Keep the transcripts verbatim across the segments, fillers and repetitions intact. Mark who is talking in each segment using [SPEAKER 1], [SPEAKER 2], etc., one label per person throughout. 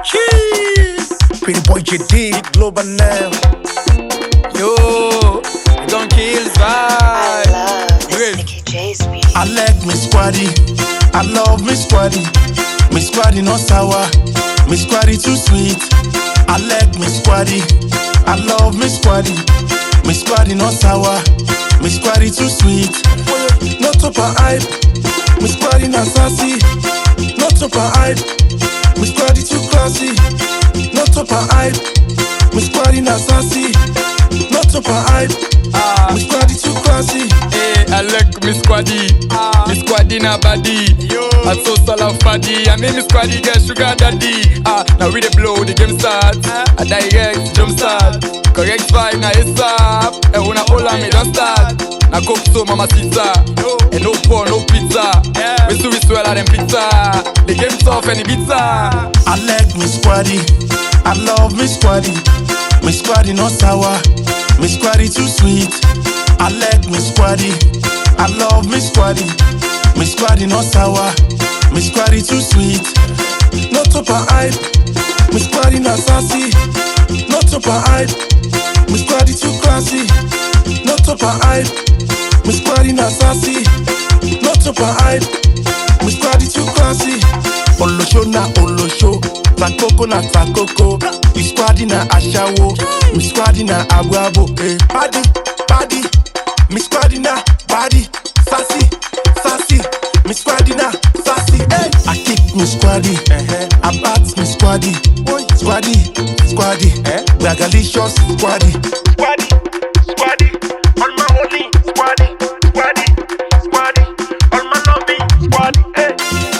[SPEAKER 1] Cheese. Pretty boy J D, global now.
[SPEAKER 2] Yo, you don't kill
[SPEAKER 3] I
[SPEAKER 2] vibe.
[SPEAKER 3] love this
[SPEAKER 2] Great.
[SPEAKER 3] Nicky J's beat.
[SPEAKER 1] I like me squaddy. I love me squaddy. Me squaddy no sour. Me squaddy too sweet. I like me squaddy. I love me squaddy. Me squaddy no sour. Me squaddy too sweet. No top and hype. Me squaddy na sassy. No top and hype. Me squaddy too classy. No top and hype. Me squaddy na sassy. No top and hype.
[SPEAKER 2] Ah,
[SPEAKER 1] Me squaddy too classy.
[SPEAKER 2] hey, I like me squaddy. Me squaddy na body. I so salaf paddy. I mean me squaddy get sugar daddy. Ah, now we the blow the game start. I direct jump start. Correct vibe na ASAP. And when I hold on me don't start. Na cook so mama pizza. And no porn, no pizza. We so we swell at them pizza. The game tough and the pizza.
[SPEAKER 1] I like me squaddy. I love me squaddy. Me squaddy no sour. Me squaddy too sweet. I like me squaddy. I love me squaddy. Me squaddy no sour. Me squaddy too sweet. No top and hype. Me squaddy na sassy. No top and hype. Me squaddy too classy. No top and hype. Me squaddy na sassy. No top and hype. Me squaddy too classy. Olosho na olosho. Takoko na takoko. Me squaddy na ashawo. Me squaddy na abuabo. Eh. Body, body. Me squaddy na body. Sassy, sassy. Me squaddy na sassy. Eh. I kick me squaddy. Uh-huh. I bat me squaddy. Squaddy, squaddy. Eh. Bragalicious squaddy. Squaddy, squaddy. On my holy squaddy. Squaddy, squaddy. On my lobby squaddy. Eh.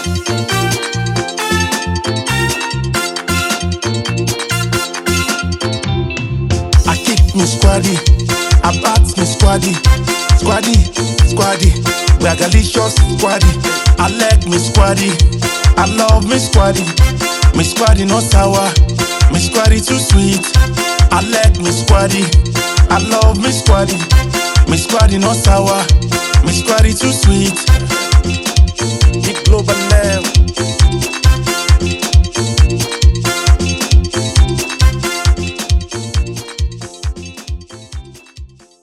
[SPEAKER 1] I kick me squaddy, I bat me squaddy, squaddy, squaddy, bragalicious squaddy. I like me squaddy, I love me squaddy, me squaddy no sour, me squaddy too sweet. I like me squaddy, I love me squaddy, me squaddy no sour, me squaddy too sweet.